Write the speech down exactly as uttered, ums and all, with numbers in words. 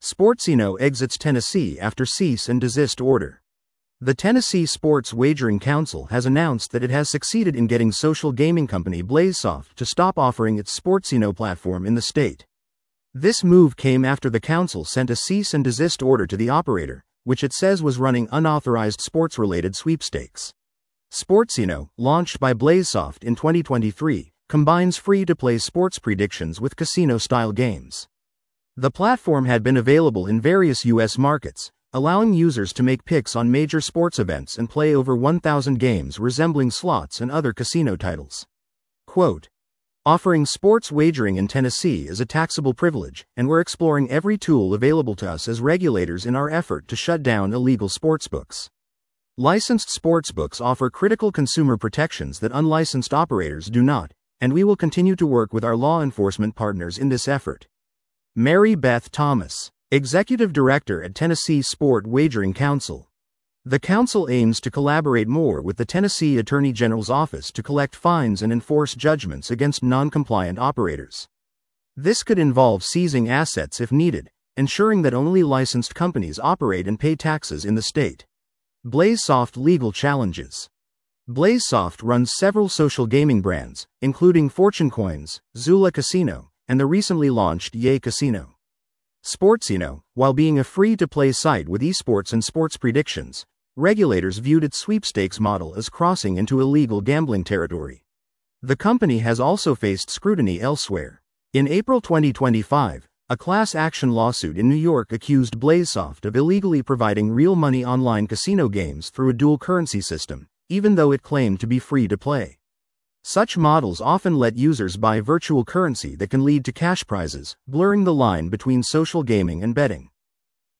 Sportsino exits Tennessee after cease and desist order. The Tennessee Sports Wagering Council has announced that it has succeeded in getting social gaming company Blazesoft to stop offering its Sportsino platform in the state. This move came after the council sent a cease and desist order to the operator, which it says was running unauthorized sports-related sweepstakes. Sportsino, launched by Blazesoft in twenty twenty-three, combines free-to-play sports predictions with casino-style games. The platform had been available in various U S markets, allowing users to make picks on major sports events and play over one thousand games resembling slots and other casino titles. Quote, offering sports wagering in Tennessee is a taxable privilege, and we're exploring every tool available to us as regulators in our effort to shut down illegal sportsbooks. Licensed sportsbooks offer critical consumer protections that unlicensed operators do not, and we will continue to work with our law enforcement partners in this effort. Mary Beth Thomas, Executive Director at Tennessee Sport Wagering Council. The council aims to collaborate more with the Tennessee Attorney General's office to collect fines and enforce judgments against non-compliant operators. This could involve seizing assets if needed, ensuring that only licensed companies operate and pay taxes in the state. Blazesoft legal challenges. Blazesoft runs several social gaming brands, including Fortune Coins, Zula Casino, and the recently launched Yay Casino. Sportsino, while being a free-to-play site with esports and sports predictions, regulators viewed its sweepstakes model as crossing into illegal gambling territory. The company has also faced scrutiny elsewhere. In April twenty twenty-five, a class action lawsuit in New York accused Blazesoft of illegally providing real money online casino games through a dual currency system, even though it claimed to be free to play. Such models often let users buy virtual currency that can lead to cash prizes, blurring the line between social gaming and betting.